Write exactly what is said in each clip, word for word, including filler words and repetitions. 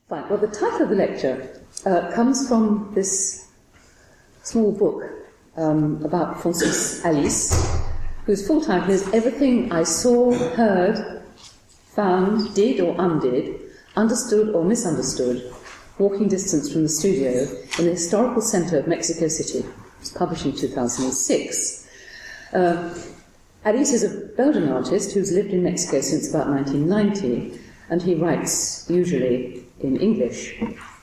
Fine. Well, the title of the lecture uh, comes from this small book um, about Francis Alice, whose full title is Everything I Saw, Heard, Found, Did or Undid, Understood or Misunderstood, Walking Distance from the Studio in the Historical Centre of Mexico City. It was published in two thousand six. Uh, Alice is a Belgian artist who's lived in Mexico since about nineteen ninety, and he writes usually in English.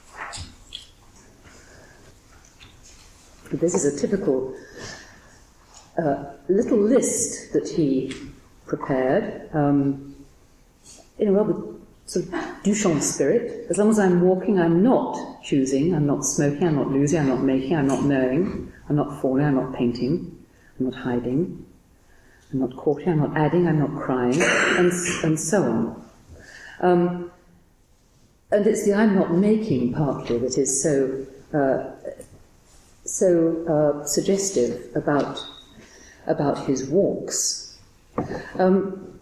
This is a typical uh, little list that he prepared um, in a rather sort of Duchamp spirit. As long as I'm walking, I'm not choosing, I'm not smoking, I'm not losing, I'm not making, I'm not knowing, I'm not falling, I'm not painting, I'm not hiding, I'm not courting, I'm not adding, I'm not crying, and, and so on. Um, and it's the I'm not making partly that is so uh, so uh, suggestive about about his walks. Um,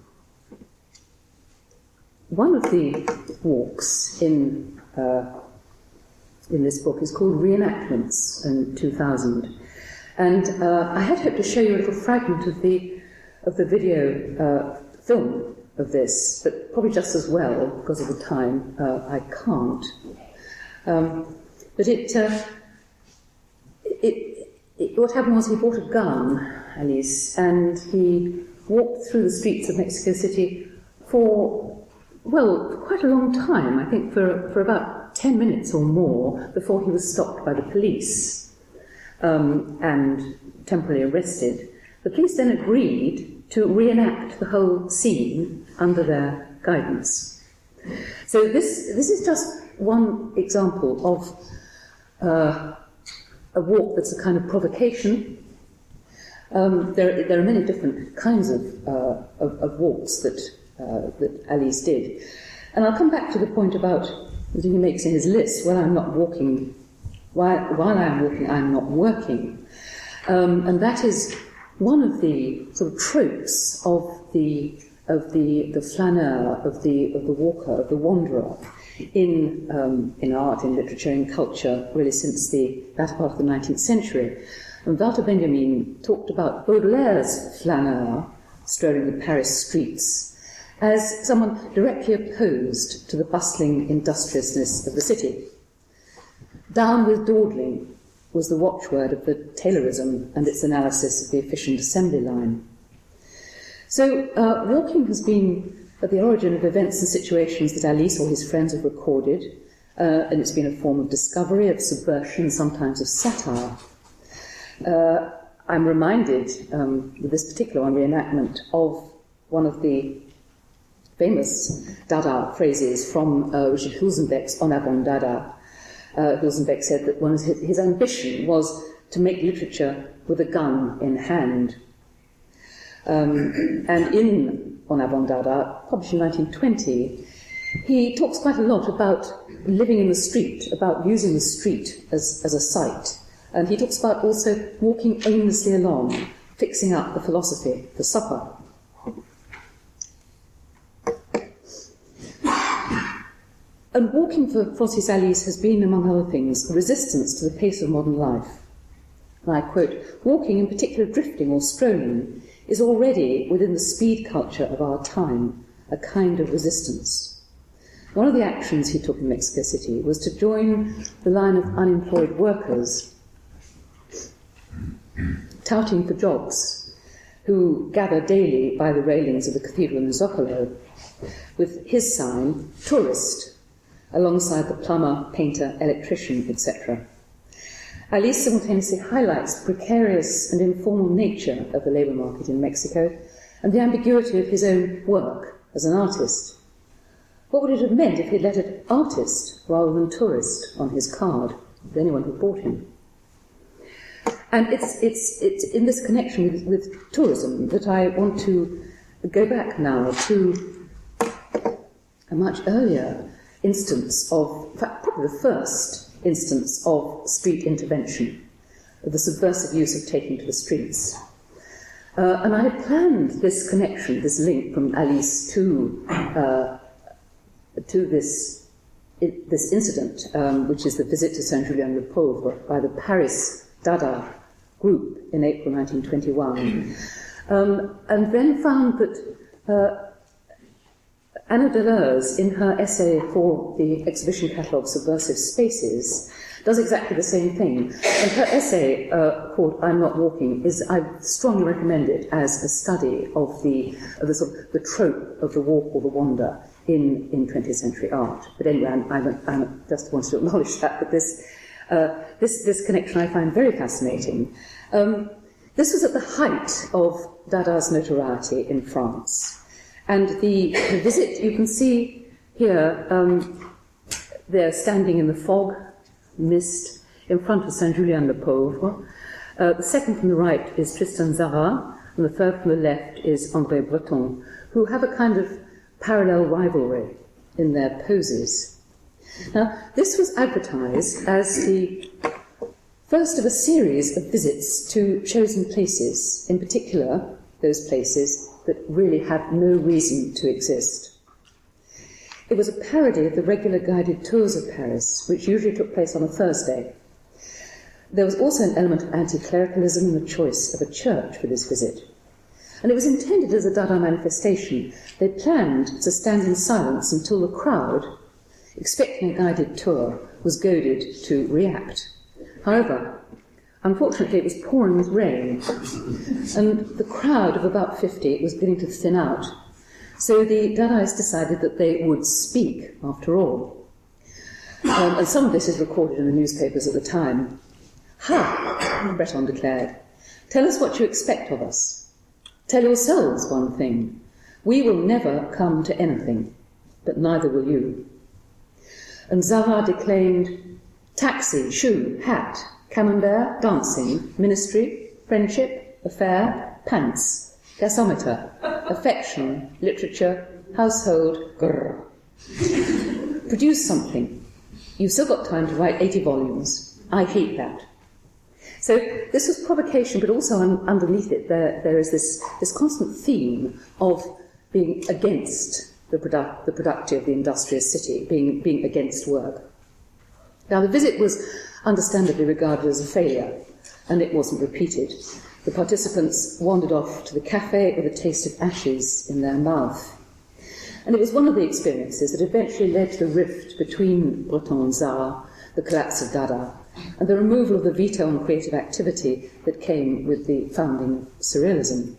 one of the walks in uh, in this book is called Reenactments in two thousand, and uh, I had hoped to show you a little fragment of the of the video uh, film of this, but probably just as well, because of the time, uh, I can't. Um, but it, uh, it, it, what happened was he bought a gun, Alice, and he walked through the streets of Mexico City for, well, for quite a long time, I think for, for about ten minutes or more, before he was stopped by the police um, and temporarily arrested. The police then agreed to reenact the whole scene under their guidance. So this this is just one example of uh, a walk that's a kind of provocation. Um, there, there are many different kinds of, uh, of, of walks that, uh, that Alice did. And I'll come back to the point about that he makes in his list, when I'm not walking, while, while I'm walking, I'm not working. Um, and that is one of the sort of tropes of the of the the flaneur, of the of the walker, of the wanderer, in um, in art, in literature, in culture, really since the latter part of the nineteenth century. And Walter Benjamin talked about Baudelaire's flaneur, strolling the Paris streets, as someone directly opposed to the bustling industriousness of the city. Down with dawdling was the watchword of the Taylorism and its analysis of the efficient assembly line. So, uh, walking has been at the origin of events and situations that Alice or his friends have recorded, uh, and it's been a form of discovery, of subversion, sometimes of satire. Uh, I'm reminded, um, with this particular one, reenactment, of one of the famous Dada phrases from uh, Richard Huelsenbeck's En avant Dada. Uh, Huelsenbeck said that one of his, his ambition was to make literature with a gun in hand. Um, and in En avant Dada, published in nineteen twenty, he talks quite a lot about living in the street, about using the street as, as a site. And he talks about also walking aimlessly along, fixing up the philosophy for supper. And walking for Francis Alice has been, among other things, a resistance to the pace of modern life. And I quote, "Walking, in particular drifting or strolling, is already, within the speed culture of our time, a kind of resistance." One of the actions he took in Mexico City was to join the line of unemployed workers touting for jobs, who gather daily by the railings of the cathedral in Zocalo, with his sign, "Tourist," alongside the plumber, painter, electrician, et cetera. Alice simultaneously highlights the precarious and informal nature of the labour market in Mexico and the ambiguity of his own work as an artist. What would it have meant if he'd lettered artist rather than tourist on his card, with anyone who bought him? And it's, it's, it's in this connection with, with tourism that I want to go back now to a much earlier instance of, in fact, probably the first instance of street intervention, of the subversive use of taking to the streets. Uh, and I had planned this connection, this link from Alice to, uh, to this it, this incident, um, which is the visit to Saint-Julien-le-Pauvre by the Paris Dada group in April nineteen twenty-one, um, and then found that uh, Anna Deleuze, in her essay for the exhibition catalogue Subversive Spaces, does exactly the same thing. And her essay, uh, called I'm Not Walking, is, I strongly recommend it as a study of the, of the, sort of, the trope of the walk or the wander in, in twentieth century art. But anyway, I I'm, I'm just wanted to acknowledge that, but this, uh, this, this connection I find very fascinating. Um, this was at the height of Dada's notoriety in France. And the, the visit, you can see here, um, they're standing in the fog, mist, in front of Saint-Julien-le-Pauvre. Uh, the second from the right is Tristan Tzara, and the third from the left is André Breton, who have a kind of parallel rivalry in their poses. Now, this was advertised as the first of a series of visits to chosen places, in particular those places that really had no reason to exist. It was a parody of the regular guided tours of Paris, which usually took place on a Thursday. There was also an element of anti-clericalism in the choice of a church for this visit. And it was intended as a Dada manifestation. They planned to stand in silence until the crowd, expecting a guided tour, was goaded to react. However, unfortunately, it was pouring with rain, and the crowd of about fifty was beginning to thin out. So the Dadaists decided that they would speak, after all. Um, and some of this is recorded in the newspapers at the time. Ha! Breton declared. Tell us what you expect of us. Tell yourselves one thing. We will never come to anything, but neither will you. And Tzara declaimed taxi, shoe, hat, camembert, dancing, ministry, friendship, affair, pants, gasometer, affection, literature, household, grrr. Produce something. You've still got time to write eighty volumes. I hate that. So this was provocation, but also un- underneath it there, there is this, this constant theme of being against the, produ- the productive, the industrious city, being, being against work. Now the visit was understandably regarded as a failure, and it wasn't repeated. The participants wandered off to the cafe with a taste of ashes in their mouth. And it was one of the experiences that eventually led to the rift between Breton and Tzara, the collapse of Dada, and the removal of the veto on creative activity that came with the founding of Surrealism.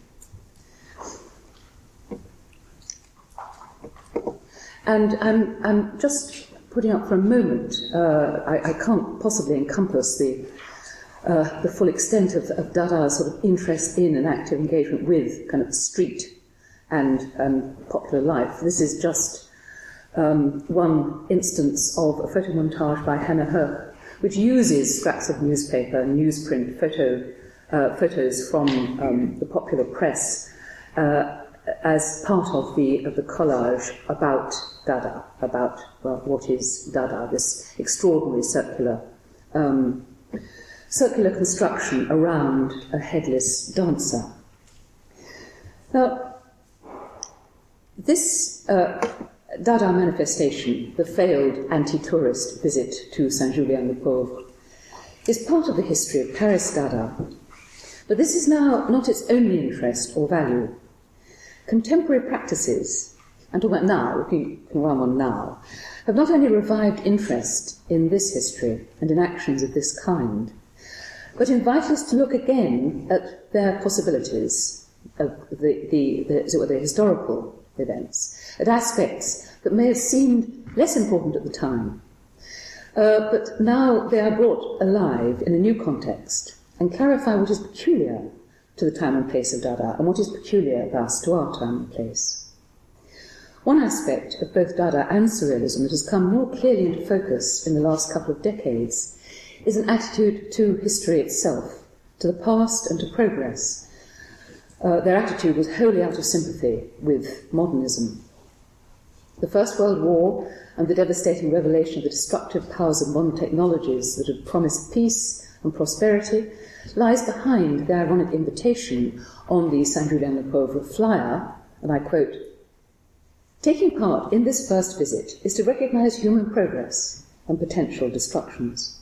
And I'm, I'm just putting up for a moment, uh, I, I can't possibly encompass the uh, the full extent of, of Dada's sort of interest in and active engagement with kind of street and, and popular life. This is just um, one instance of a photo montage by Hannah Herk, which uses scraps of newspaper and newsprint photo, uh, photos from um, the popular press uh, as part of the, of the collage about Dada, about well, what is Dada, this extraordinary circular um, circular construction around a headless dancer. Now, this uh, Dada manifestation, the failed anti-tourist visit to Saint-Julien-le-Pauvre, is part of the history of Paris Dada, but this is now not its only interest or value. Contemporary practices, and talking about now, if you can run on now, have not only revived interest in this history and in actions of this kind, but invite us to look again at their possibilities of the, the, the, as it were, the historical events, at aspects that may have seemed less important at the time, uh, but now they are brought alive in a new context and clarify what is peculiar to the time and place of Dada and what is peculiar thus to our time and place. One aspect of both Dada and Surrealism that has come more clearly into focus in the last couple of decades is an attitude to history itself, to the past and to progress. Uh, their attitude was wholly out of sympathy with modernism. The First World War and the devastating revelation of the destructive powers of modern technologies that had promised peace and prosperity lies behind the ironic invitation on the Saint-Julien-le-Pauvre flyer, and I quote, Taking part in this first visit is to recognise human progress and potential destructions.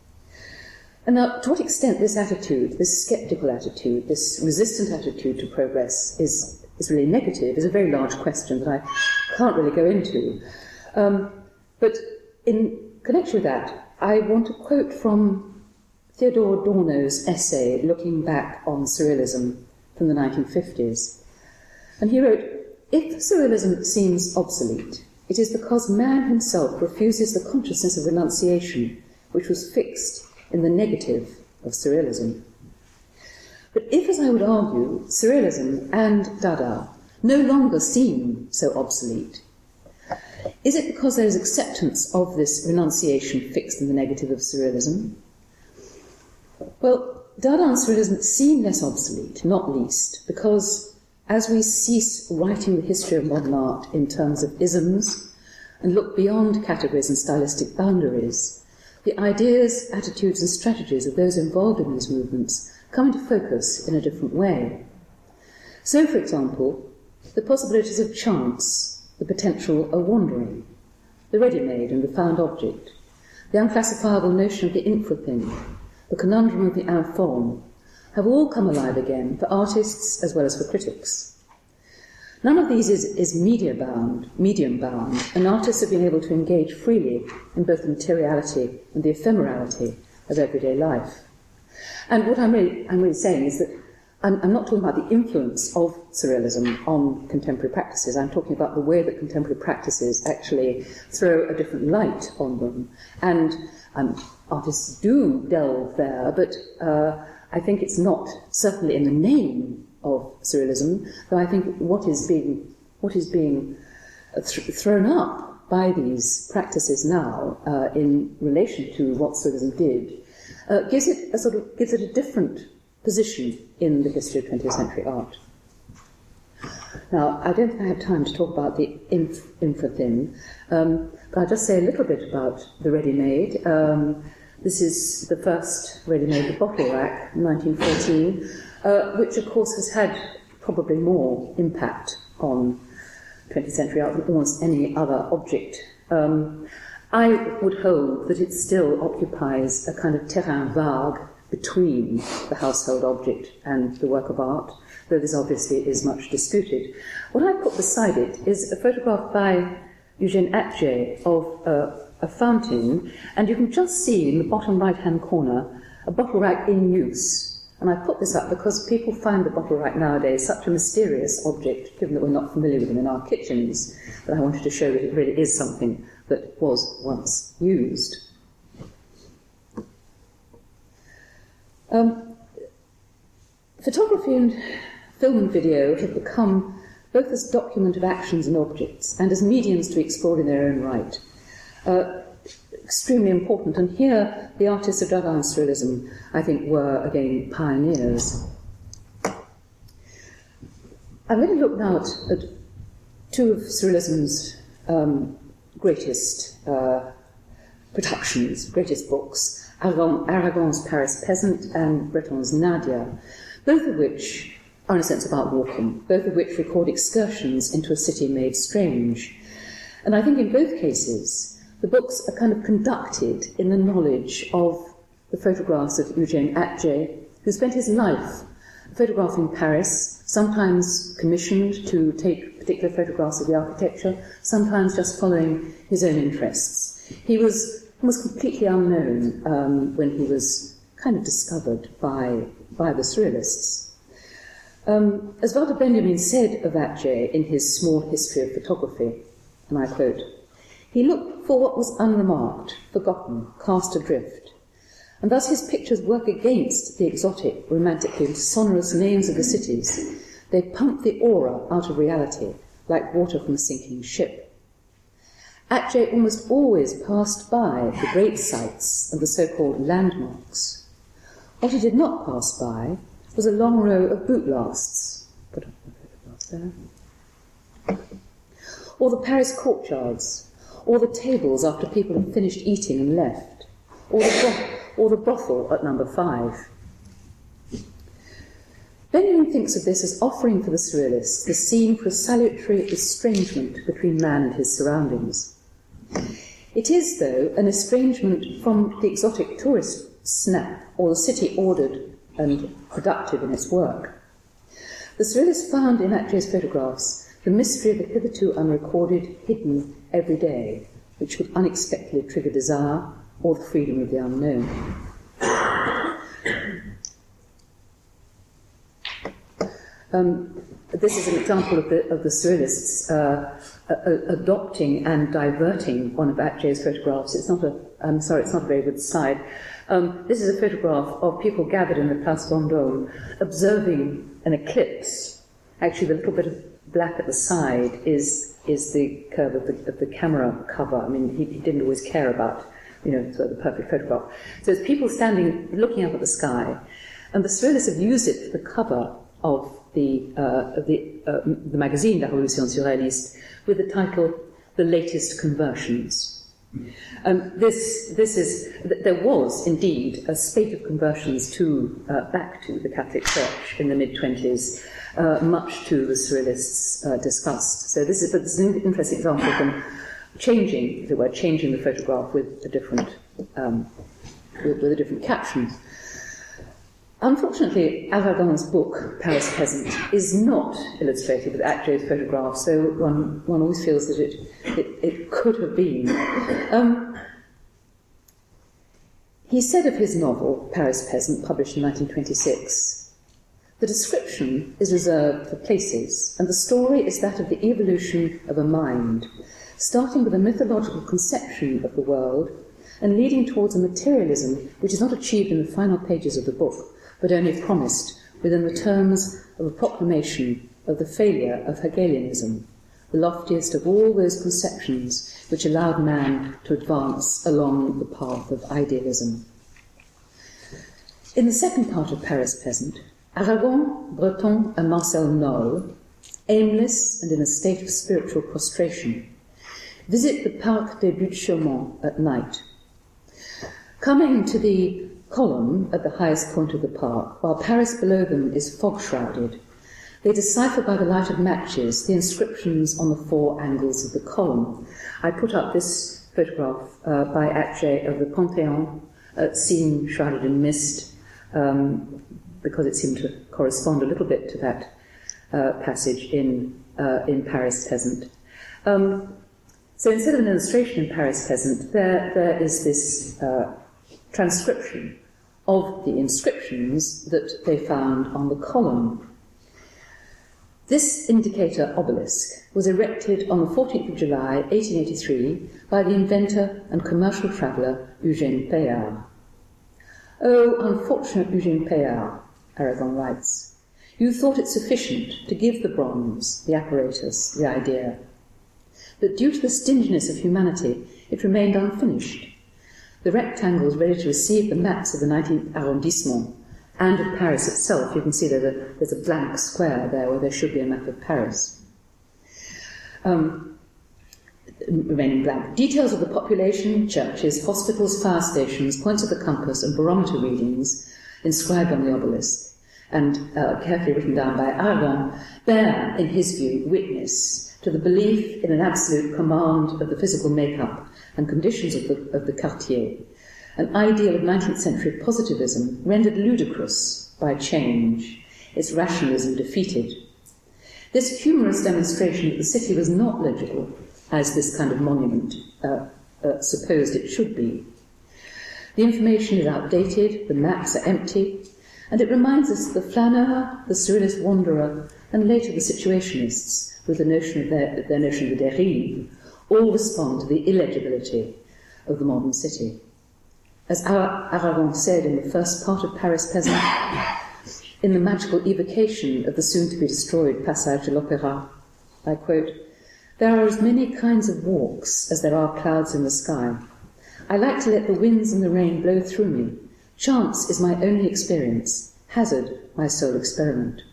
And now, to what extent this attitude, this sceptical attitude, this resistant attitude to progress is, is really negative is a very large question that I can't really go into. Um, but in connection with that, I want to quote from Theodore Adorno's essay, Looking Back on Surrealism, from the nineteen fifties. And he wrote, "If surrealism seems obsolete, it is because man himself refuses the consciousness of renunciation, which was fixed in the negative of surrealism. But if, as I would argue, surrealism and Dada no longer seem so obsolete, is it because there is acceptance of this renunciation fixed in the negative of surrealism? Well, Dada and surrealism seem less obsolete, not least, because as we cease writing the history of modern art in terms of isms and look beyond categories and stylistic boundaries, the ideas, attitudes and strategies of those involved in these movements come into focus in a different way. So, for example, the possibilities of chance, the potential of wandering, the ready-made and the found object, the unclassifiable notion of the infra-thing, the conundrum of the informe, have all come alive again for artists as well as for critics. None of these is, is media-bound, medium-bound, and artists have been able to engage freely in both the materiality and the ephemerality of everyday life. And what I'm really, I'm really saying is that I'm, I'm not talking about the influence of surrealism on contemporary practices. I'm talking about the way that contemporary practices actually throw a different light on them. And um, artists do delve there, but uh, I think it's not certainly in the name of surrealism, though I think what is being, what is being th- thrown up by these practices now uh, in relation to what surrealism did uh, gives it a sort of gives it a different position in the history of twentieth century art. Now, I don't think I have time to talk about the inf- infra-thin, um, but I'll just say a little bit about the ready-made. Um, this is the first ready-made, the bottle rack, nineteen fourteen, uh, which, of course, has had probably more impact on twentieth century art than almost any other object. Um, I would hold that it still occupies a kind of terrain vague between the household object and the work of art, though this obviously is much disputed. What I put beside it is a photograph by Eugène Atget of uh, a fountain, and you can just see in the bottom right-hand corner a bottle rack in use. And I put this up because people find the bottle rack nowadays such a mysterious object, given that we're not familiar with them in our kitchens, that I wanted to show that it really is something that was once used. Um, photography and film and video have become both as document of actions and objects and as mediums to explore in their own right. Uh, extremely important, and here the artists of Dada and Surrealism, I think, were again pioneers. I'm going to look now at, at two of Surrealism's um, greatest uh, productions, greatest books, Aragon, Aragon's Paris Peasant and Breton's Nadia, both of which are in a sense about walking, both of which record excursions into a city made strange. And I think in both cases, the books are kind of conducted in the knowledge of the photographs of Eugène Atget, who spent his life photographing Paris, sometimes commissioned to take particular photographs of the architecture, sometimes just following his own interests. He was was completely unknown um, when he was kind of discovered by, by the Surrealists. Um, as Walter Benjamin said of Atget in his Small History of Photography, and I quote, "He looked for what was unremarked, forgotten, cast adrift, and thus his pictures work against the exotic, romantically and sonorous names of the cities. They pump the aura out of reality, like water from a sinking ship. Atget almost always passed by the great sites and the so-called landmarks. What he did not pass by was a long row of boot lasts, put up the photograph there, or the Paris courtyards, or the tables after people had finished eating and left, or the, bro- or the brothel at number five. Benjamin thinks of this as offering for the surrealists the scene for a salutary estrangement between man and his surroundings. It is, though, an estrangement from the exotic tourist snap, or the city ordered and productive in its work. The surrealists found in Atget's photographs the mystery of the hitherto unrecorded, hidden everyday, which would unexpectedly trigger desire or the freedom of the unknown. Um, this is an example of the, of the surrealists uh, uh, adopting and diverting one of Atget's photographs. It's not a, I'm sorry, it's not a very good slide. Um, this is a photograph of people gathered in the Place Vendôme observing an eclipse. Actually, the little bit of black at the side is is the curve of the, of the camera cover. I mean, he, he didn't always care about, you know, sort of the perfect photograph. So it's people standing, looking up at the sky, and the surrealists have used it for the cover of the uh, of the uh, the magazine La Révolution Surréaliste with the title "The Latest Conversions." Um, this this is th- there was indeed a spate of conversions to uh, back to the Catholic Church in the mid twenties, uh, much to the surrealists' uh, disgust. So this is, but this is an interesting example of them changing, if it were, changing the photograph with a different um, with, with a different caption. Unfortunately, Aragon's book, Paris Peasant, is not illustrated with Atget's photograph, so one, one always feels that it, it, it could have been. Um, he said of his novel, Paris Peasant, published in nineteen twenty-six, "The description is reserved for places, and the story is that of the evolution of a mind, starting with a mythological conception of the world and leading towards a materialism which is not achieved in the final pages of the book, but only promised within the terms of a proclamation of the failure of Hegelianism, the loftiest of all those conceptions which allowed man to advance along the path of idealism." In the second part of Paris Peasant, Aragon, Breton, and Marcel Noll, aimless and in a state of spiritual prostration, visit the Parc des Buttes-Chaumont at night. Coming to the column at the highest point of the park, while Paris below them is fog-shrouded, they decipher by the light of matches the inscriptions on the four angles of the column. I put up this photograph uh, by Atget of the Panthéon, uh, seen shrouded in mist, um, because it seemed to correspond a little bit to that uh, passage in, uh, in Paris Peasant. Um, so instead of an illustration in Paris Peasant, there, there is this uh, transcription of the inscriptions that they found on the column. This indicator obelisk was erected on the fourteenth of July, eighteen eighty-three, by the inventor and commercial traveller Eugène Payard. "Oh, unfortunate Eugène Payard," Aragon writes, "you thought it sufficient to give the bronze, the apparatus, the idea. But due to the stinginess of humanity, it remained unfinished. The rectangles ready to receive the maps of the nineteenth arrondissement and of Paris itself." You can see there's a, there's a blank square there where there should be a map of Paris. Um, remaining blank. "Details of the population, churches, hospitals, fire stations, points of the compass, and barometer readings inscribed on the obelisk, and uh, carefully written down by Aragon, bear, in his view, witness to the belief in an absolute command of the physical makeup and conditions of the, of the quartier, an ideal of nineteenth century positivism rendered ludicrous by change, its rationalism defeated. This humorous demonstration that the city was not legible as this kind of monument uh, uh, supposed it should be. The information is outdated, the maps are empty, and it reminds us that the flaneur, the surrealist wanderer, and later the situationists, with the notion of their, their notion of the dérive, all respond to the illegibility of the modern city. As Aragon said in the first part of Paris Peasant, in the magical evocation of the soon-to-be-destroyed Passage de l'Opéra, I quote, "There are as many kinds of walks as there are clouds in the sky. I like to let the winds and the rain blow through me. Chance is my only experience, hazard my sole experiment."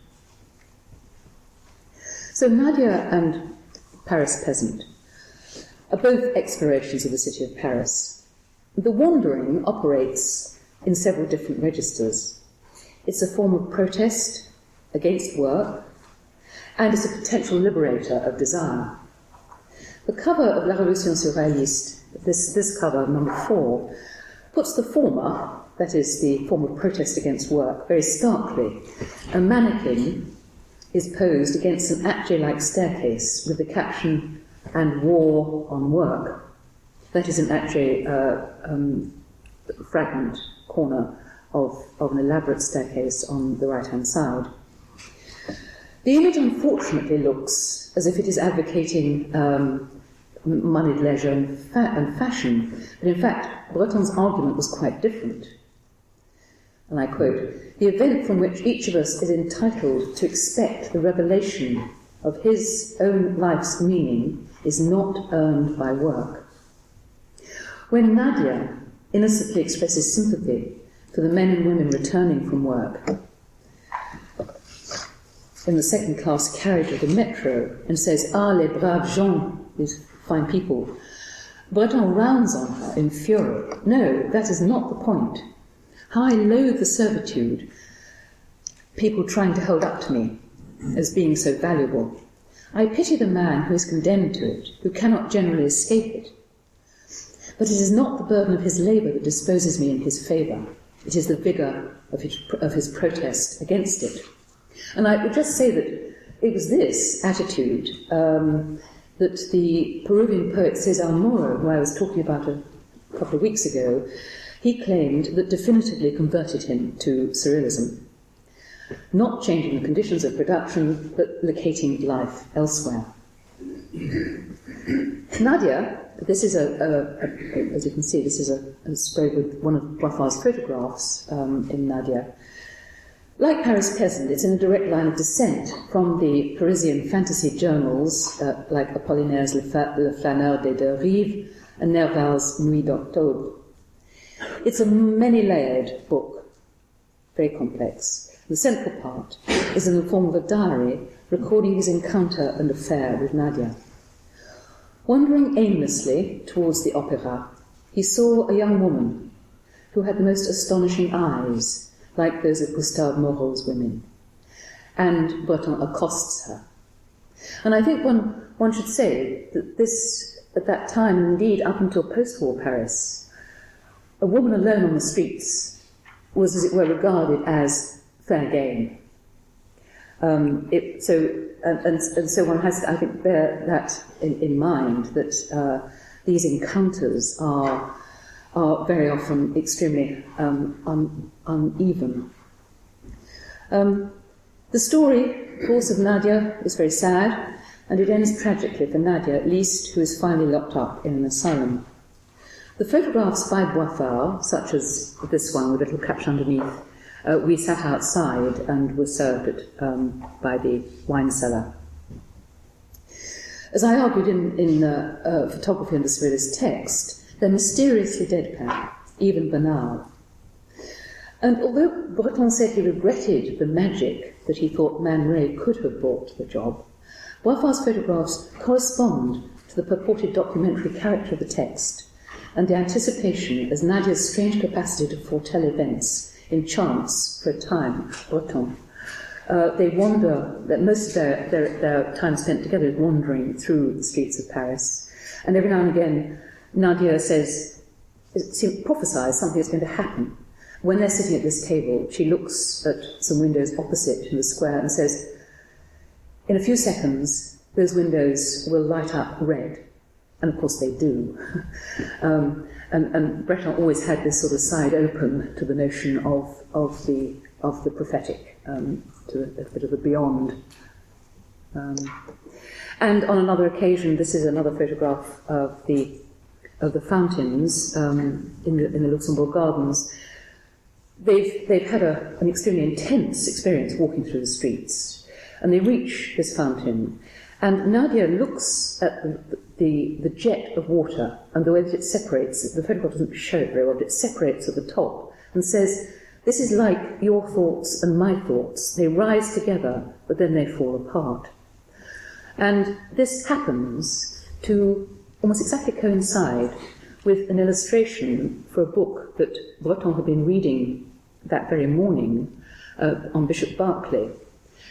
So Nadia and Paris Peasant are both explorations of the city of Paris. The wandering operates in several different registers. It's a form of protest, against work, and as a potential liberator of desire. The cover of La Révolution Surréaliste, this, this cover, number four, puts the former, that is the form of protest against work, very starkly. A mannequin is posed against an atelier-like staircase with the caption, "And war on work." That is an atelier uh, um, fragment, corner of, of an elaborate staircase on the right-hand side. The image, unfortunately, looks as if it is advocating um, moneyed leisure and, fa- and fashion, but in fact, Breton's argument was quite different. And I quote, "The event from which each of us is entitled to expect the revelation of his own life's meaning is not earned by work." When Nadia innocently expresses sympathy for the men and women returning from work in the second-class carriage of the metro and says, "Ah, les braves gens," these fine people, Breton rounds on her in fury. "No, that is not the point. How I loathe the servitude, people trying to hold up to me as being so valuable. I pity the man who is condemned to it, who cannot generally escape it. But it is not the burden of his labour that disposes me in his favour. It is the vigour of his, of his protest against it." And I would just say that it was this attitude um, that the Peruvian poet Cesar Moro, who I was talking about a couple of weeks ago, he claimed that definitively converted him to surrealism. Not changing the conditions of production, but locating life elsewhere. Nadia, this is a, a, a, as you can see, this is a, a spread with one of Boifard's photographs um, in Nadia. Like Paris Peasant, it's in a direct line of descent from the Parisian fantasy journals uh, like Apollinaire's Le, Fa- Le Flâneur des Deux Rives and Nerval's Nuit d'Octobre. It's a many-layered book, very complex. The central part is in the form of a diary recording his encounter and affair with Nadia. Wandering aimlessly towards the opera, he saw a young woman who had the most astonishing eyes, like those of Gustave Moreau's women, and Breton accosts her. And I think one, one should say that this, at that time, indeed up until post-war Paris, a woman alone on the streets was, as it were, regarded as fair game. Um, it, so, and, and, and so one has to, I think, bear that in, in mind, that uh, these encounters are are very often extremely um, un, uneven. Um, the story, of course, of Nadia is very sad, and it ends tragically for Nadia, at least, who is finally locked up in an asylum. The photographs by Boifard, such as this one with a little caption underneath, uh, "We sat outside and were served at, um, by the wine cellar." As I argued in, in uh, uh, Photography and the Surrealist Text, they're mysteriously deadpan, even banal. And although Breton said he regretted the magic that he thought Man Ray could have brought to the job, Boifard's photographs correspond to the purported documentary character of the text and the anticipation as Nadia's strange capacity to foretell events enchants, for a time, Breton. Uh, they wander, that most of their, their, their time spent together is wandering through the streets of Paris. And every now and again, Nadia says, prophesies something is going to happen. When they're sitting at this table, she looks at some windows opposite in the square and says, in a few seconds, those windows will light up red. And of course they do. um, and, and Breton always had this sort of side open to the notion of, of, the, of the prophetic, um, to a, a bit of the beyond. Um, and on another occasion, this is another photograph of the of the fountains um, in, the, in the Luxembourg Gardens. They've, they've had a, an extremely intense experience walking through the streets, and they reach this fountain, and Nadia looks at the, the, the jet of water, and the way that it separates, the photograph doesn't show it very well, but it separates at the top, and says, "This is like your thoughts and my thoughts. They rise together, but then they fall apart." And this happens to almost exactly coincide with an illustration for a book that Breton had been reading that very morning uh, on Bishop Berkeley.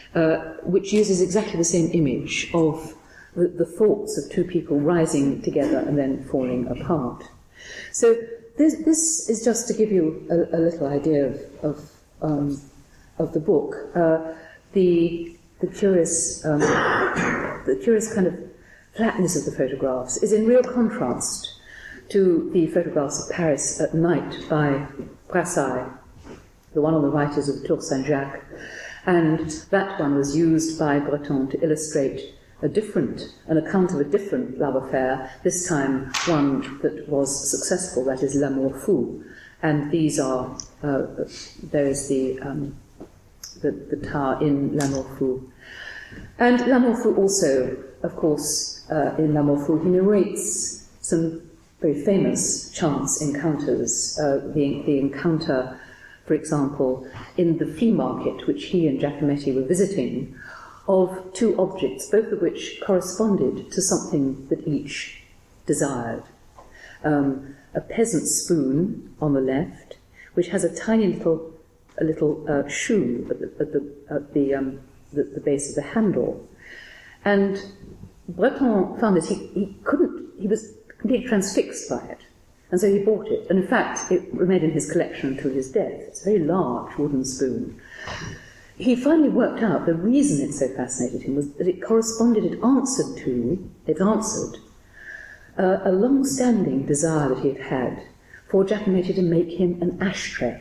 uh, which uses exactly the same image of the, the thoughts of two people rising together and then falling apart. So this, this is just to give you a, a little idea of, of, um, of the book. Uh, the, the, curious, um, the curious kind of flatness of the photographs is in real contrast to the photographs of Paris at night by Brassai. The one on the right is of Tour Saint-Jacques, and that one was used by Breton to illustrate a different, an account of a different love affair, this time one that was successful, that is L'Amour Fou. And these are, uh, there is the, um, the, the tower in L'Amour Fou. And L'Amour Fou also, of course, uh, in L'Amour Fou, he narrates some very famous chance encounters. Uh, the, the encounter, for example, in the flea market, which he and Giacometti were visiting, of two objects, both of which corresponded to something that each desired. Um, a peasant spoon on the left, which has a tiny little, a little uh, shoe at the, at the, at the, um, the, the base of the handle. And Breton found this, he, he couldn't, he was completely transfixed by it. And so he bought it. And in fact, it remained in his collection until his death. It's a very large wooden spoon. He finally worked out the reason it so fascinated him was that it corresponded, it answered to, it answered uh, a long-standing desire that he had had for Giacometti to make him an ashtray.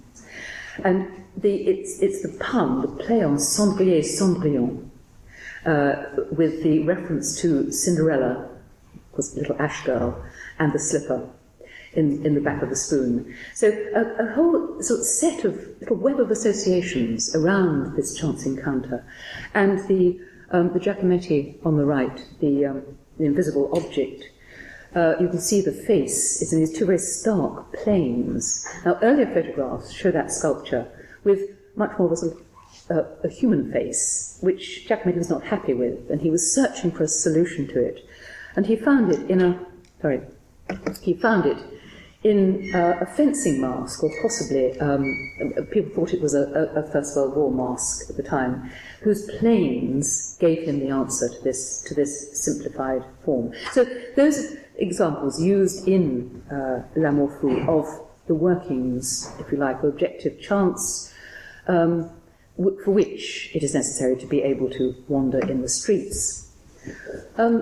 And the, it's, it's the pun, the play on Cendrier, Cendrillon, uh, with the reference to Cinderella, was the little ash girl, and the slipper in, in the back of the spoon. So a, a whole sort of set of little web of associations around this chance encounter. And the, um, the Giacometti on the right, the, um, the invisible object, uh, you can see the face is in these two very stark planes. Now, earlier photographs show that sculpture with much more of a sort of uh, a human face, which Giacometti was not happy with, and he was searching for a solution to it. And he found it in a, sorry, he found it in uh, a fencing mask, or possibly, um, people thought it was a, a First World War mask at the time, whose planes gave him the answer to this, to this simplified form. So those examples used in uh, L'Amour Fou of the workings, if you like, of objective chance, um, w- for which it is necessary to be able to wander in the streets. Um,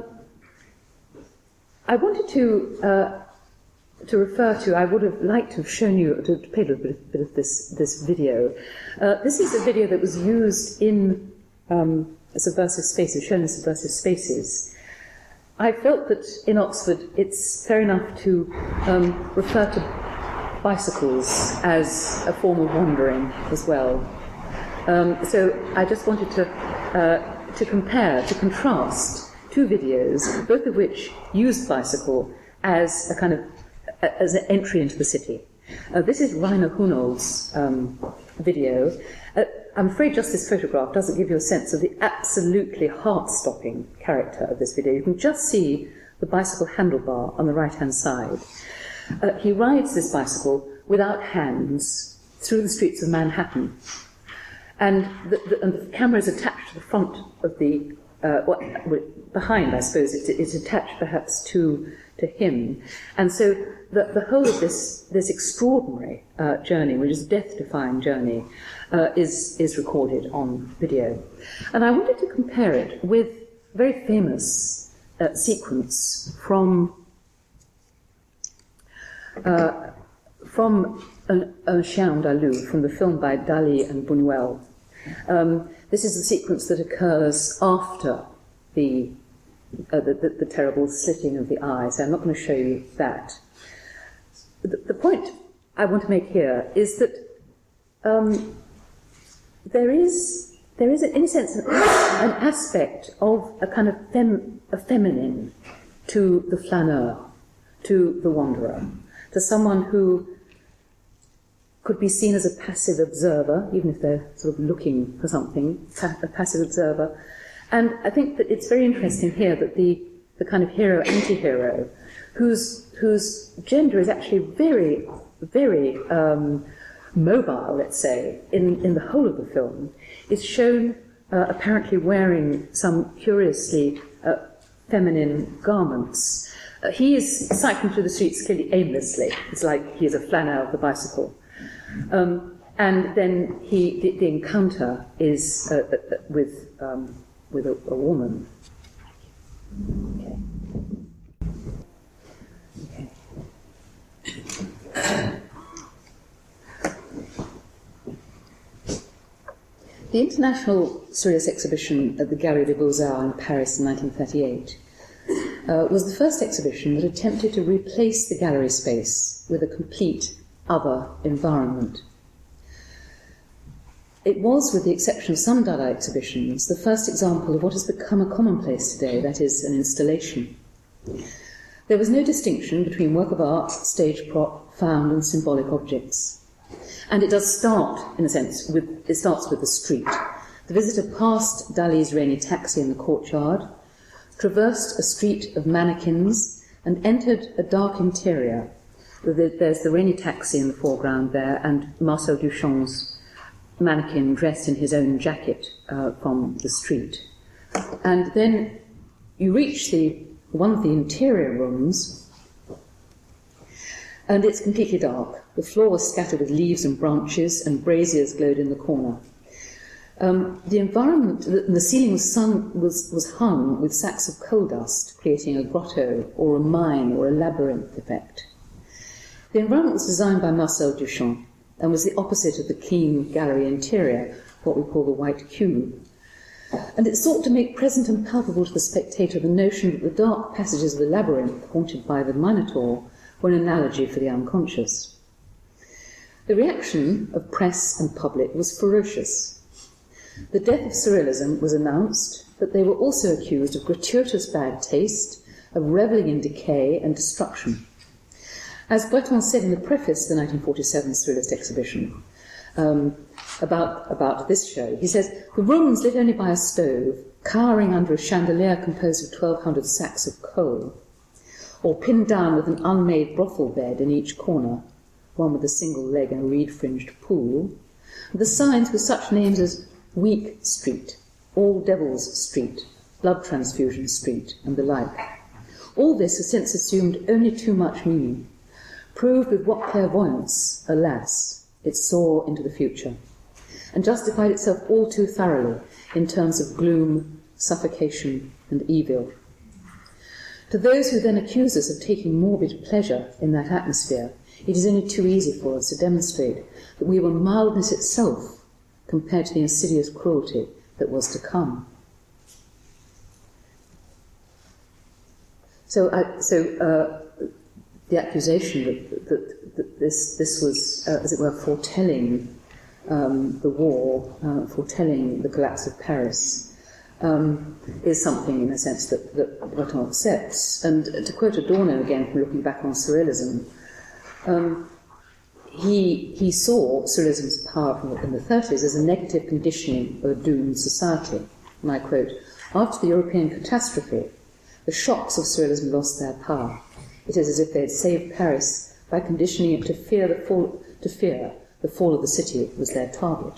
I wanted to uh, to refer to, I would have liked to have shown you, to, to play a little bit, bit of this, this video. Uh, this is a video that was used in um, Subversive Spaces, shown in Subversive Spaces. I felt that in Oxford it's fair enough to um, refer to bicycles as a form of wandering as well. Um, so I just wanted to, uh, to compare, to contrast two videos, both of which used bicycle as a kind of as an entry into the city. Uh, this is Rainer Hunold's um, video. Uh, I'm afraid just this photograph doesn't give you a sense of the absolutely heart-stopping character of this video. You can just see the bicycle handlebar on the right-hand side. Uh, he rides this bicycle without hands through the streets of Manhattan. And the, the, and the camera is attached to the front of the, uh, what, behind, I suppose, it's, it's attached perhaps to, to him. And so the, the whole of this, this extraordinary uh, journey, which is a death-defying journey, uh, is, is recorded on video. And I wanted to compare it with a very famous uh, sequence from, uh, from Un, Un Chien Andalou, from the film by Dali and Buñuel. Um, this is the sequence that occurs after the, uh, the, the, the terrible slitting of the eye, so I'm not going to show you that. The, the point I want to make here is that um, there is, there is, in a sense, an, an aspect of a kind of fem, a feminine to the flaneur, to the wanderer, to someone who could be seen as a passive observer, even if they're sort of looking for something, a passive observer. And I think that it's very interesting here that the, the kind of hero, anti-hero, whose, whose gender is actually very, very um, mobile, let's say, in, in the whole of the film, is shown uh, apparently wearing some curiously uh, feminine garments. Uh, he is cycling through the streets clearly aimlessly. It's like he is a flaneur of the bicycle. Um, and then he, the, the encounter is uh, uh, with, um, with a, a woman. Okay. Okay. The International Surrealist Exhibition at the Galerie des Beaux-Arts in Paris in nineteen thirty-eight uh, was the first exhibition that attempted to replace the gallery space with a complete other environment. It was, with the exception of some Dada exhibitions, the first example of what has become a commonplace today, that is, an installation. There was no distinction between work of art, stage prop, found and symbolic objects. And it does start, in a sense, with, it starts with the street. The visitor passed Dali's rainy taxi in the courtyard, traversed a street of mannequins, and entered a dark interior. There's the rainy taxi in the foreground there, and Marcel Duchamp's mannequin dressed in his own jacket uh, from the street. And then you reach the one of the interior rooms, and it's completely dark. The floor was scattered with leaves and branches, and braziers glowed in the corner. Um, the environment, the, the ceiling was, sun, was, was hung with sacks of coal dust, creating a grotto or a mine or a labyrinth effect. The environment was designed by Marcel Duchamp and was the opposite of the clean gallery interior, what we call the white cube. And it sought to make present and palpable to the spectator the notion that the dark passages of the labyrinth, haunted by the Minotaur, were an analogy for the unconscious. The reaction of press and public was ferocious. The death of Surrealism was announced, but they were also accused of gratuitous bad taste, of revelling in decay and destruction. As Breton said in the preface to the nineteen forty-seven Surrealist exhibition um, about, about this show, he says, "The rooms lit only by a stove, cowering under a chandelier composed of twelve hundred sacks of coal, or pinned down with an unmade brothel bed in each corner, one with a single leg and a reed-fringed pool, and the signs with such names as Weak Street, All Devils Street, Blood Transfusion Street, and the like. All this has since assumed only too much meaning, proved with what clairvoyance, alas, it saw into the future, and justified itself all too thoroughly in terms of gloom, suffocation, and evil. To those who then accuse us of taking morbid pleasure in that atmosphere, it is only too easy for us to demonstrate that we were mildness itself compared to the insidious cruelty that was to come." So, I, so uh, the accusation that, that, that this, this was, uh, as it were, foretelling um, the war, uh, foretelling the collapse of Paris, um, is something, in a sense, that, that Breton accepts. And to quote Adorno again, from looking back on Surrealism, um, he, he saw Surrealism's power from, in the thirties as a negative conditioning of a doomed society. And I quote, "After the European catastrophe, the shocks of Surrealism lost their power. It is as if they had saved Paris by conditioning it to fear the fall, to fear the fall of the city was their target."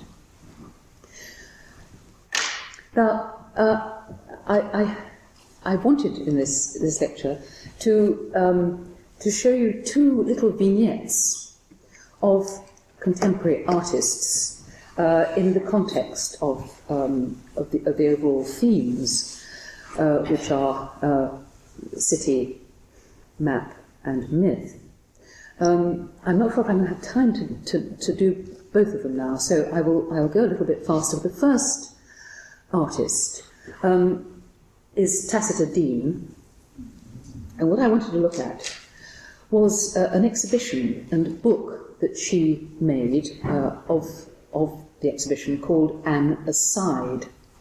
Now, uh, I, I, I wanted in this, this lecture to, um, to show you two little vignettes of contemporary artists uh, in the context of, um, of, the, of the overall themes, uh, which are uh, city, map, and myth. Um, I'm not sure if I'm going to have time to, to, to do both of them now, so I will, I will go a little bit faster. The first artist um, is Tacita Dean, and what I wanted to look at was uh, an exhibition and a book that she made uh, of, of the exhibition called An Aside.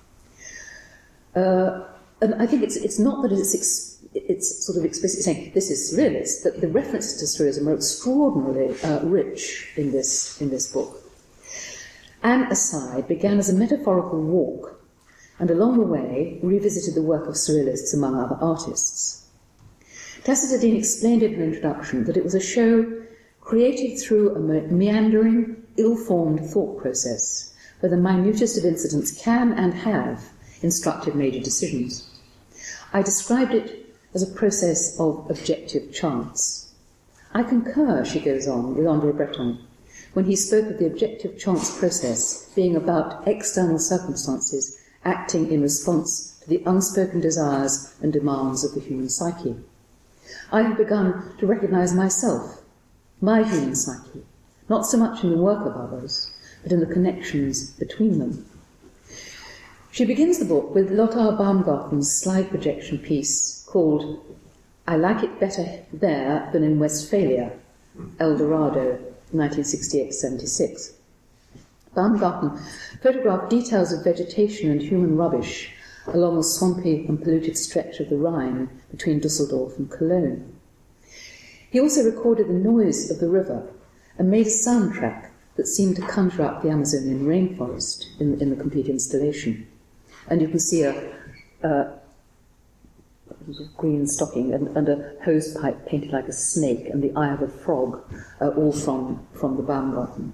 Uh, and I think it's, it's not that it's, ex, it's sort of explicitly saying this is surrealist, but the references to surrealism are extraordinarily uh, rich in this, in this book. An Aside began as a metaphorical walk, and along the way revisited the work of surrealists among other artists. Tacita Dean explained in her introduction that it was a show created through a meandering, ill-formed thought process, where the minutest of incidents can and have instructed major decisions. I described it as a process of objective chance. I concur, she goes on, with André Breton, when he spoke of the objective chance process being about external circumstances acting in response to the unspoken desires and demands of the human psyche. I have begun to recognise myself, my human psyche, not so much in the work of others, but in the connections between them. She begins the book with Lothar Baumgarten's slide projection piece called I Like It Better There Than in Westphalia, El Dorado, nineteen sixty-eight to seventy-six. Baumgarten photographed details of vegetation and human rubbish along a swampy and polluted stretch of the Rhine between Dusseldorf and Cologne. He also recorded the noise of the river and made a soundtrack that seemed to conjure up the Amazonian rainforest in, in the complete installation. And you can see a, a green stocking and, and a hose pipe painted like a snake and the eye of a frog, uh, all from, from the Baumgarten.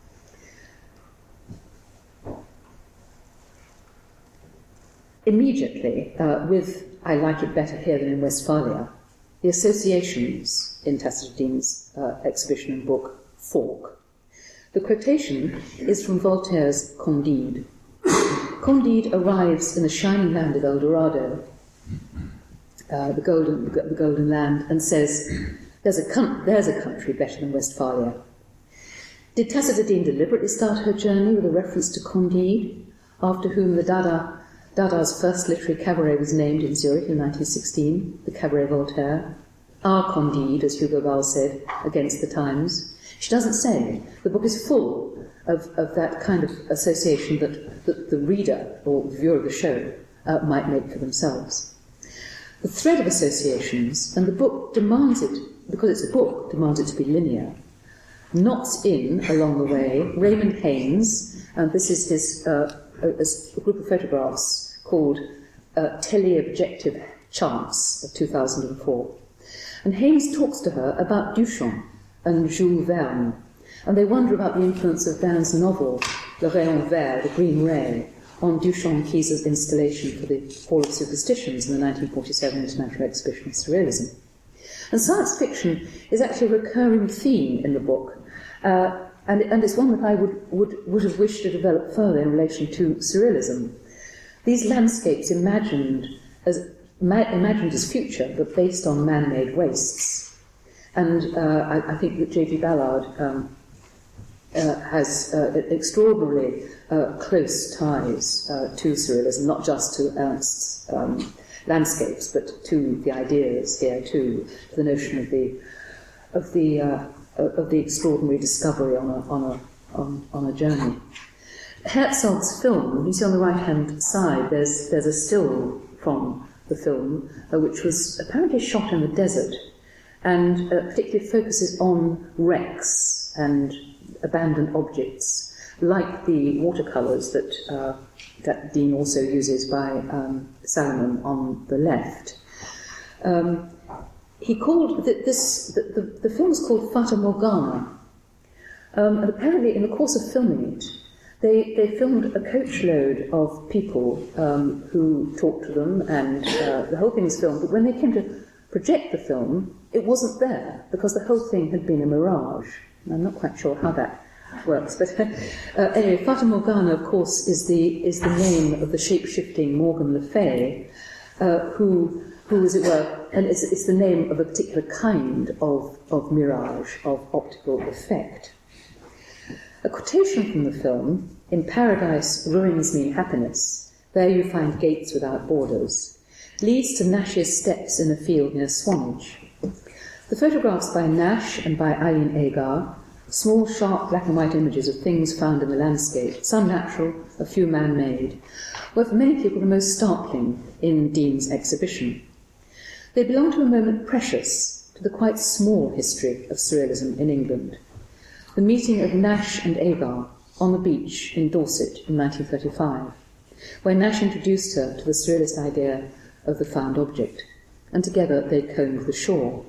Immediately, uh, with I Like It Better Here Than in Westphalia, the associations in Tacita Dean's uh, exhibition and book fork. The quotation is from Voltaire's Candide. Candide arrives in the shining land of El Dorado, uh, the, golden, the golden land, and says, there's a, com- there's a country better than Westphalia. Did Tacita Dean deliberately start her journey with a reference to Candide, after whom the Dada, Dada's first literary cabaret was named in Zurich in nineteen sixteen, the Cabaret Voltaire? Our Candide, as Hugo Ball said, against the times. She doesn't say. The book is full of, of that kind of association that, that the reader or viewer of the show uh, might make for themselves. The thread of associations, and the book demands it, because it's a book, demands it to be linear, knots in, along the way, Raymond Haynes, and this is his uh, a, a group of photographs called uh, Teleobjective Chance of two thousand four. And Haynes talks to her about Duchamp and Jules Verne, and they wonder about the influence of Verne's novel, Le Rayon Vert, The Green Ray, on Duchamp Keyser's installation for the Hall of Superstitions in the nineteen forty-seven International Exhibition of Surrealism. And science fiction is actually a recurring theme in the book, uh, and, and it's one that I would, would, would have wished to develop further in relation to surrealism. These landscapes imagined as, ma- imagined as future, but based on man-made wastes. And uh, I, I think that J G Ballard um, uh, has uh, extraordinarily uh, close ties uh, to surrealism, not just to Ernst's um, landscapes, but to the ideas here too, to the notion of the of the uh, of the extraordinary discovery on a on a on, on a journey. Herzog's film, you see on the right-hand side, there's there's a still from the film, uh, which was apparently shot in the desert, and uh, particularly focuses on wrecks and abandoned objects, like the watercolours that uh, that Dean also uses by um, Salomon on the left. Um, he called the, this the, the, the film is called Fata Morgana, um, and apparently in the course of filming it, they they filmed a coachload of people um, who talked to them, and uh, the whole thing was filmed. But when they came to project the film, it wasn't there because the whole thing had been a mirage. And I'm not quite sure how that works, but uh, anyway, Fata Morgana, of course, is the is the name of the shape-shifting Morgan Le Fay, uh, who who, as it were, and it's, it's the name of a particular kind of of mirage, of optical effect. A quotation from the film: "In paradise, ruins mean happiness. There you find gates without borders," leads to Nash's steps in a field near Swanage. The photographs by Nash and by Eileen Agar, small, sharp black and white images of things found in the landscape, some natural, a few man-made, were for many people the most startling in Dean's exhibition. They belong to a moment precious to the quite small history of surrealism in England, the meeting of Nash and Agar on the beach in Dorset in nineteen thirty-five, where Nash introduced her to the surrealist idea of the found object, and together they combed the shore.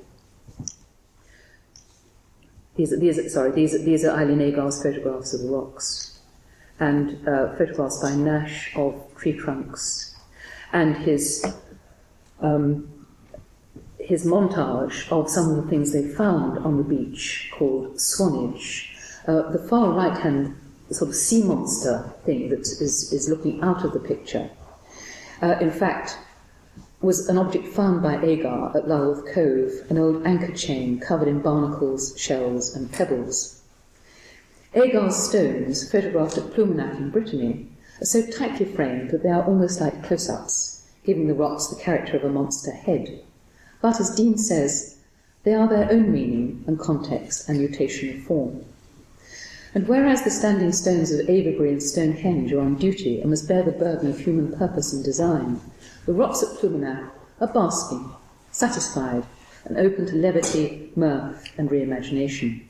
These are, these are, sorry, these are, these are Eileen Agar's photographs of the rocks. and uh, photographs by Nash of tree trunks, and his um, his montage of some of the things they found on the beach called swanage. Uh, the far right-hand sort of sea monster thing that is, is looking out of the picture, uh, in fact, was an object found by Agar at Lulworth Cove, an old anchor chain covered in barnacles, shells and pebbles. Agar's stones, photographed at Plumenach in Brittany, are so tightly framed that they are almost like close-ups, giving the rocks the character of a monster head. But, as Dean says, they are their own meaning and context and mutation of form. And whereas the standing stones of Avebury and Stonehenge are on duty and must bear the burden of human purpose and design, the rocks at Plumenach are basking, satisfied, and open to levity, mirth, and reimagination.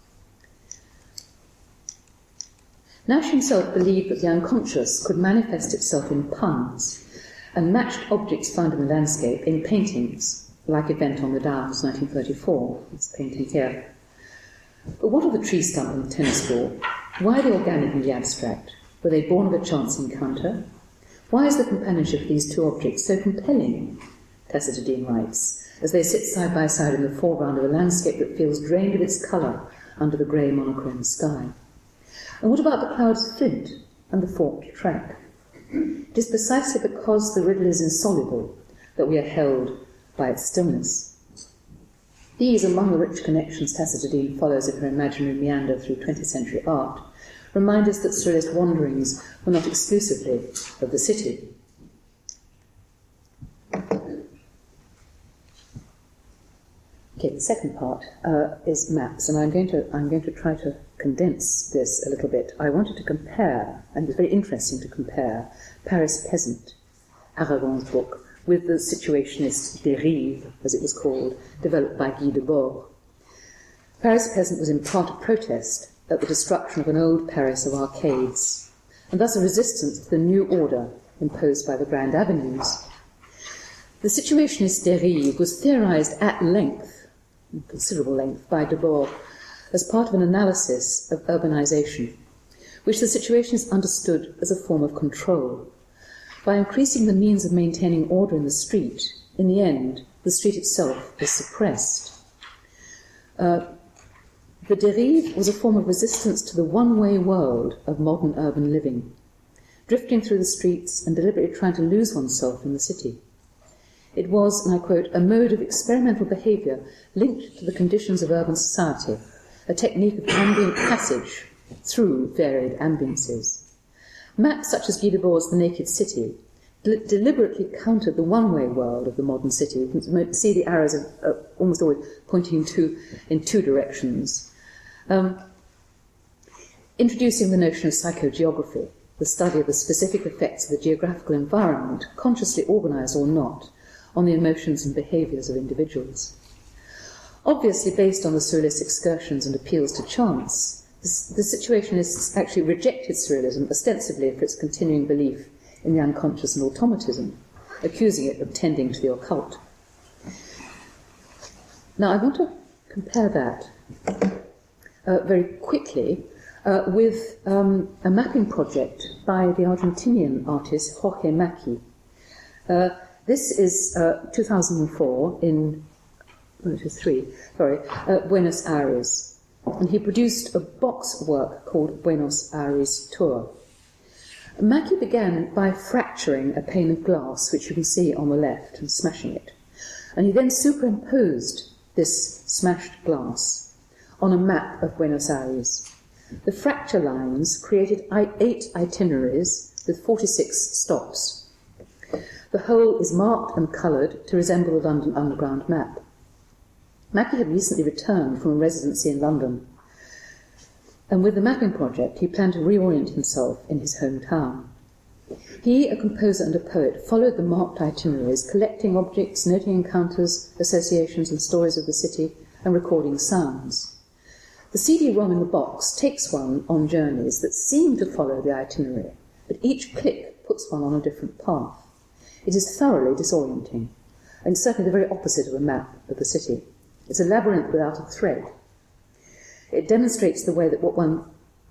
Nash himself believed that the unconscious could manifest itself in puns, and matched objects found in the landscape in paintings, like Event on the Downs, nineteen thirty-four, this painting here. But what of the tree stump and the tennis ball? Why the organic and the abstract? Were they born of a chance encounter? Why is the companionship of these two objects so compelling, Tessiter Dean writes, as they sit side by side in the foreground of a landscape that feels drained of its colour under the grey monochrome sky? And what about the clouds of flint and the forked track? It is precisely because the riddle is insoluble that we are held by its stillness. These, among the rich connections Tessiter Dean follows in her imaginary meander through twentieth century art, remind us that surrealist wanderings were not exclusively of the city. Okay, the second part uh, is maps, and I'm going to I'm going to try to condense this a little bit. I wanted to compare, and it's very interesting to compare, Paris Peasant, Aragon's book, with the Situationist Dérive, as it was called, developed by Guy Debord. Paris Peasant was in part a protest at the destruction of an old Paris of arcades, and thus a resistance to the new order imposed by the grand avenues. The Situationist Dérive was theorized at length, considerable length, by Debord as part of an analysis of urbanization, which the Situationists understood as a form of control. By increasing the means of maintaining order in the street, in the end, the street itself is suppressed. Uh, the dérive was a form of resistance to the one-way world of modern urban living, drifting through the streets and deliberately trying to lose oneself in the city. It was, and I quote, a mode of experimental behaviour linked to the conditions of urban society, a technique of ambient passage through varied ambiences. Maps such as Guy Debord's The Naked City del- deliberately countered the one-way world of the modern city. You can see the arrows are, are almost always pointing in two, in two directions. Um, introducing the notion of psychogeography, the study of the specific effects of the geographical environment, consciously organised or not, on the emotions and behaviours of individuals. Obviously based on the surrealist excursions and appeals to chance, the, the Situationists actually rejected surrealism ostensibly for its continuing belief in the unconscious and automatism, accusing it of tending to the occult. Now I want to compare that uh, very quickly uh, with um, a mapping project by the Argentinian artist Jorge Macchi. Uh, this is uh, two thousand four in oh, it is three, sorry, uh, Buenos Aires. And he produced a box work called Buenos Aires Tour. Macchi began by fracturing a pane of glass, which you can see on the left, and smashing it. And he then superimposed this smashed glass on a map of Buenos Aires. The fracture lines created eight itineraries with forty-six stops. The whole is marked and coloured to resemble the London Underground map. Macchi had recently returned from a residency in London, and with the mapping project he planned to reorient himself in his hometown. He, a composer and a poet, followed the marked itineraries, collecting objects, noting encounters, associations and stories of the city, and recording sounds. The C D ROM in the box takes one on journeys that seem to follow the itinerary, but each click puts one on a different path. It is thoroughly disorienting, and certainly the very opposite of a map of the city. It's a labyrinth without a thread. It demonstrates the way that what one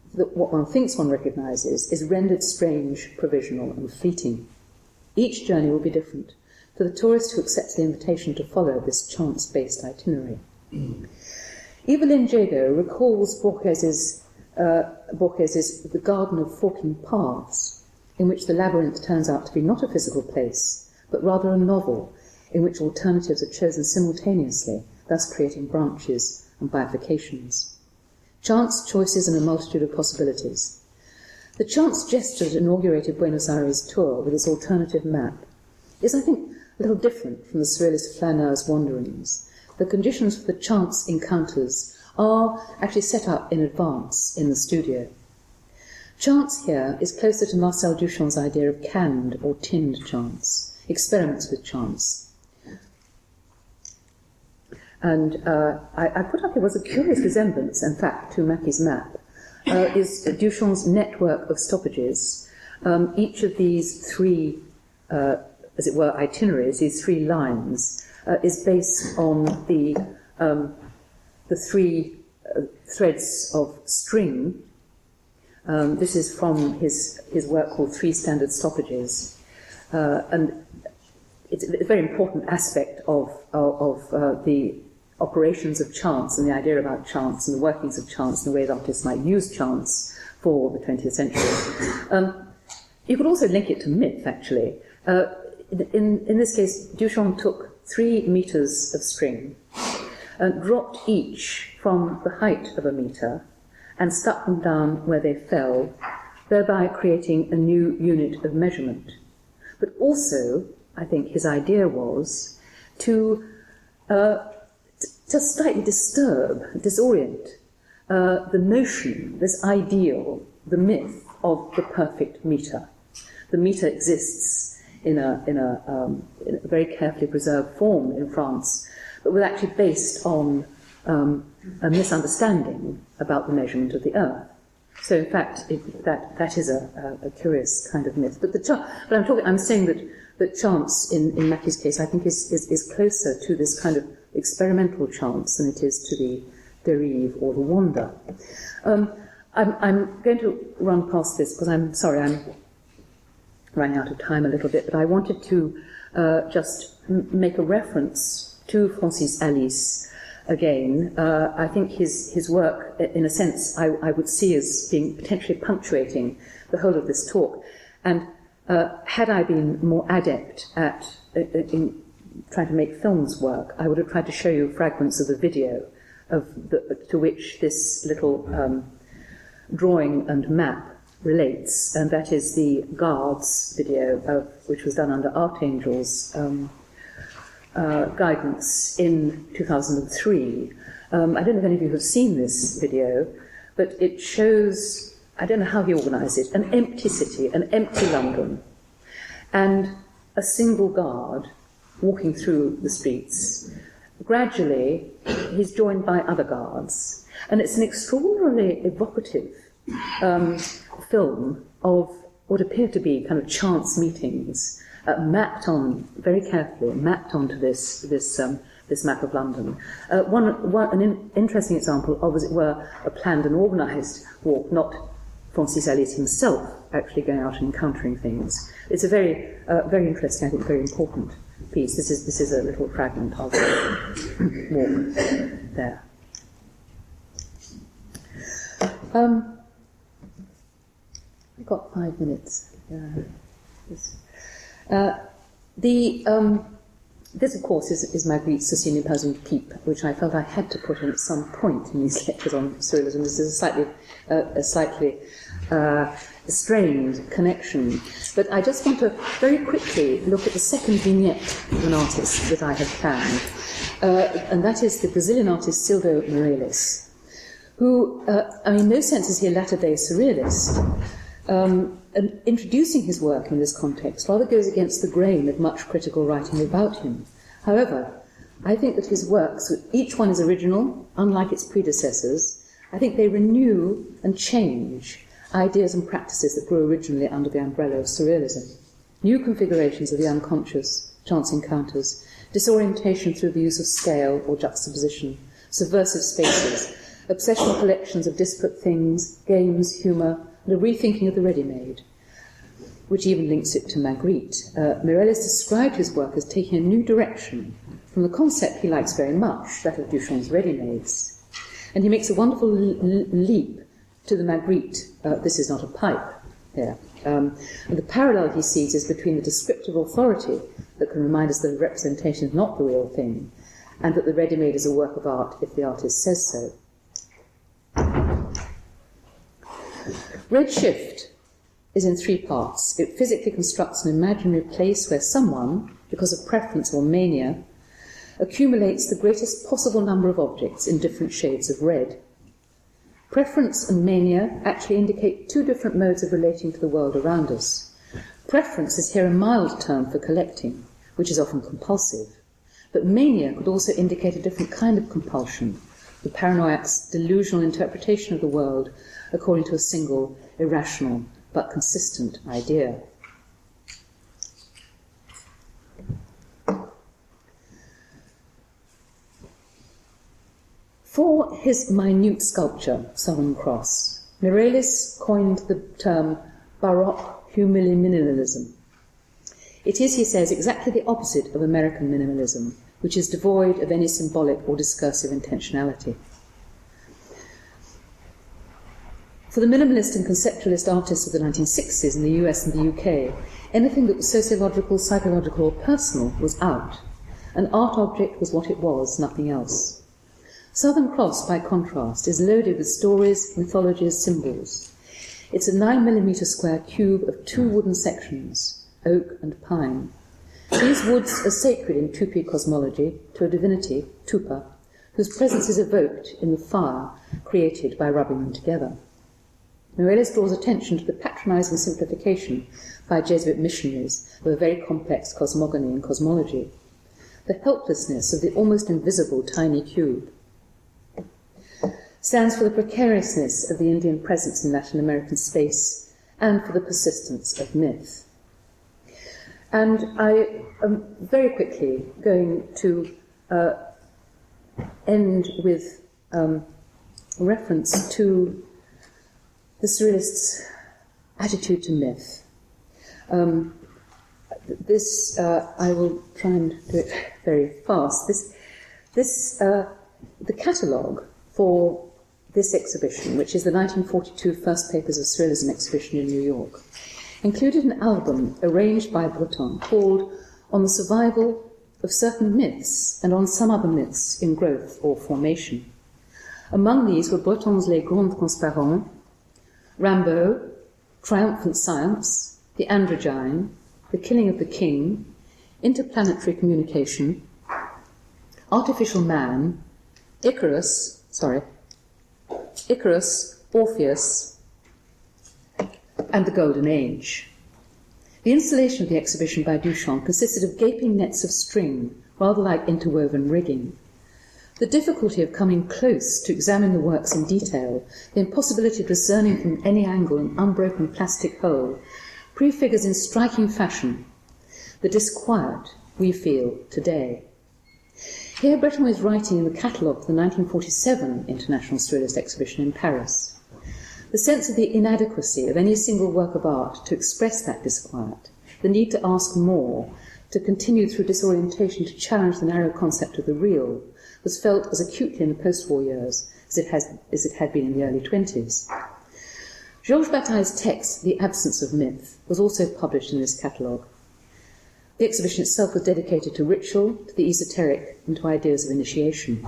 that what one thinks one recognises is rendered strange, provisional and fleeting. Each journey will be different for the tourist who accepts the invitation to follow this chance-based itinerary. Evelyn Jago recalls Borges's, uh, Borges's The Garden of Forking Paths, in which the labyrinth turns out to be not a physical place, but rather a novel in which alternatives are chosen simultaneously, thus creating branches and bifurcations. Chance, choices and a multitude of possibilities. The chance gesture that inaugurated Buenos Aires tour with its alternative map is, I think, a little different from the surrealist Flaneur's wanderings. The conditions for the chance encounters are actually set up in advance in the studio. Chance here is closer to Marcel Duchamp's idea of canned or tinned chance, experiments with chance. And uh, I, I put up here was a curious resemblance, in fact, to Mackie's map, uh, is Duchamp's network of stoppages. Um, each of these three, uh, as it were, itineraries, these three lines, uh, is based on the, um, the three uh, threads of string. Um, this is from his, his work called Three Standard Stoppages. Uh, and it's a very important aspect of, of, of uh, the operations of chance and the idea about chance and the workings of chance and the way that artists might use chance for the twentieth century. Um, you could also link it to myth, actually. Uh, in, in this case, Duchamp took three meters of string and dropped each from the height of a meter and stuck them down where they fell, thereby creating a new unit of measurement. But also, I think his idea was to uh, just slightly disturb, disorient uh, the notion, this ideal, the myth of the perfect meter. The meter exists in a, in a, um, in a very carefully preserved form in France, but was actually based on um, a misunderstanding about the measurement of the earth. So, in fact, it, that that is a, a, a curious kind of myth. But the but I'm talking, I'm saying that that chance in in Mackie's case, I think, is, is is closer to this kind of experimental chance than it is to the derive or the wander. Um, I'm, I'm going to run past this because I'm sorry, I'm running out of time a little bit, but I wanted to uh, just m- make a reference to Francis Alice again. Uh, I think his, his work, in a sense, I, I would see as being potentially punctuating the whole of this talk. And uh, had I been more adept at in trying to make films work, I would have tried to show you fragments of the video of the, to which this little um, drawing and map relates, and that is the Guards video, of, which was done under Archangel's um, uh, guidance in two thousand three. Um, I don't know if any of you have seen this video, but it shows, I don't know how he organised it, an empty city, an empty London, and a single guard walking through the streets. Gradually, he's joined by other guards, and it's an extraordinarily evocative um, film of what appear to be kind of chance meetings, uh, mapped on very carefully, mapped onto this this um, this map of London. Uh, one, one an in, interesting example of, as it were, a planned and organised walk, not Francis Alice himself actually going out and encountering things. It's a very uh, very interesting, I think, very important piece. This is this is a little fragment of the walk there. Um, I've got five minutes. Uh, this, uh, the um, this, of course, is, is Marguerite Cécile Person Pipe, which I felt I had to put in at some point in these lectures on surrealism. This is a slightly uh, a slightly uh, strained connection. But I just want to very quickly look at the second vignette of an artist that I have planned, uh, and that is the Brazilian artist Silvio Meirelles, who, uh, I mean, in no sense is he a latter-day surrealist. Um, and introducing his work in this context rather goes against the grain of much critical writing about him. However, I think that his works, each one is original, unlike its predecessors. I think they renew and change ideas and practices that grew originally under the umbrella of surrealism. New configurations of the unconscious, chance encounters, disorientation through the use of scale or juxtaposition, subversive spaces, obsessional collections of disparate things, games, humour, and a rethinking of the ready-made, which even links it to Magritte. Uh, Mireles described his work as taking a new direction from the concept he likes very much, that of Duchamp's ready-mades. And he makes a wonderful l- leap to the Magritte, uh, this is not a pipe, here. Um, and the parallel he sees is between the descriptive authority that can remind us that a representation is not the real thing, and that the ready-made is a work of art if the artist says so. Red Shift is in three parts. It physically constructs an imaginary place where someone, because of preference or mania, accumulates the greatest possible number of objects in different shades of red. Preference and mania actually indicate two different modes of relating to the world around us. Preference is here a mild term for collecting, which is often compulsive, but mania could also indicate a different kind of compulsion, the paranoiac's delusional interpretation of the world according to a single, irrational, but consistent idea. For his minute sculpture, Southern Cross, Mireles coined the term Baroque humili-minimalism. It is, he says, exactly the opposite of American minimalism, which is devoid of any symbolic or discursive intentionality. For the minimalist and conceptualist artists of the nineteen sixties in the U S and the U K, anything that was sociological, psychological, or personal was out. An art object was what it was, nothing else. Southern Cross, by contrast, is loaded with stories, mythologies, symbols. It's a nine millimetre square cube of two wooden sections, oak and pine. These woods are sacred in Tupi cosmology to a divinity, Tupa, whose presence is evoked in the fire created by rubbing them together. Mireles draws attention to the patronising simplification by Jesuit missionaries of a very complex cosmogony and cosmology, the helplessness of the almost invisible tiny cube. Stands for the precariousness of the Indian presence in Latin American space and for the persistence of myth. And I am very quickly going to uh, end with um, reference to the Surrealists' attitude to myth. Um, this, uh, I will try and do it very fast. This, this uh, the catalogue for this exhibition, which is the nineteen forty-two First Papers of Surrealism exhibition in New York, included an album arranged by Breton called On the Survival of Certain Myths and on Some Other Myths in Growth or Formation. Among these were Breton's Les Grands Transparents, Rimbaud, Triumphant Science, The Androgyne, The Killing of the King, Interplanetary Communication, Artificial Man, Icarus, sorry, Icarus, Orpheus, and The Golden Age. The installation of the exhibition by Duchamp consisted of gaping nets of string, rather like interwoven rigging. The difficulty of coming close to examine the works in detail, the impossibility of discerning from any angle an unbroken plastic whole, prefigures in striking fashion the disquiet we feel today. Here Breton is writing in the catalogue for the nineteen forty-seven International Surrealist Exhibition in Paris. The sense of the inadequacy of any single work of art to express that disquiet, the need to ask more, to continue through disorientation to challenge the narrow concept of the real, was felt as acutely in the post-war years as it, has, as it had been in the early twenties. Georges Bataille's text, The Absence of Myth, was also published in this catalogue. The exhibition itself was dedicated to ritual, to the esoteric, and to ideas of initiation.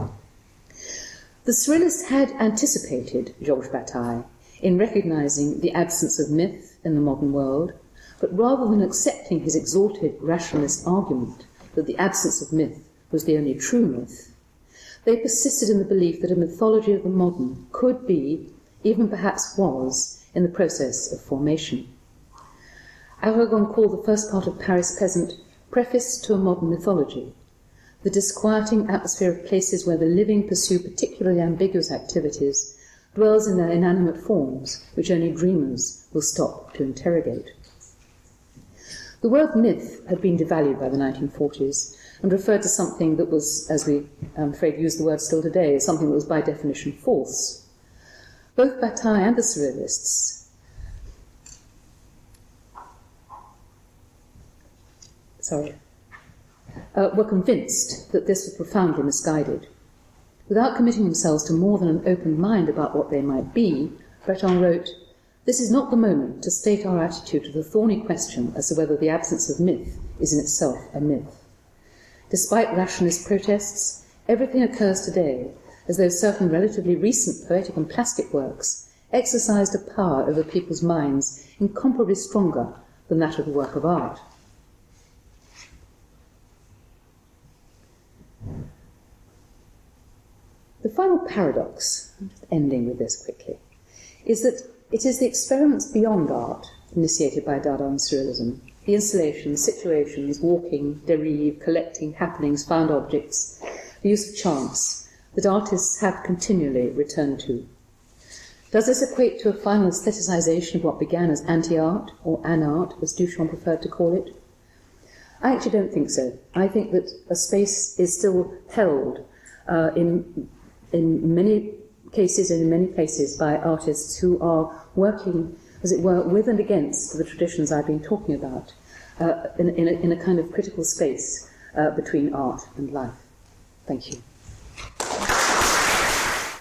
The Surrealists had anticipated Georges Bataille in recognising the absence of myth in the modern world, but rather than accepting his exalted rationalist argument that the absence of myth was the only true myth, they persisted in the belief that a mythology of the modern could be, even perhaps was, in the process of formation. Aragon called the first part of Paris Peasant Preface to a Modern Mythology, the disquieting atmosphere of places where the living pursue particularly ambiguous activities, dwells in their inanimate forms, which only dreamers will stop to interrogate. The word myth had been devalued by the nineteen forties, and referred to something that was, as we, I'm afraid, use the word still today, something that was by definition false. Both Bataille and the Surrealists sorry, uh, were convinced that this was profoundly misguided. Without committing themselves to more than an open mind about what they might be, Breton wrote, "This is not the moment to state our attitude to the thorny question as to whether the absence of myth is in itself a myth. Despite rationalist protests, everything occurs today as though certain relatively recent poetic and plastic works exercised a power over people's minds incomparably stronger than that of the work of art." The final paradox, I'm just ending with this quickly, is that it is the experiments beyond art initiated by Dada and Surrealism, the installations, situations, walking, derive, collecting happenings, found objects, the use of chance, that artists have continually returned to. Does this equate to a final aestheticization of what began as anti-art, or an-art, as Duchamp preferred to call it? I actually don't think so. I think that a space is still held uh, in, in many cases and in many places by artists who are working, as it were, with and against the traditions I've been talking about, uh, in, in, a, in a kind of critical space uh, between art and life. Thank you.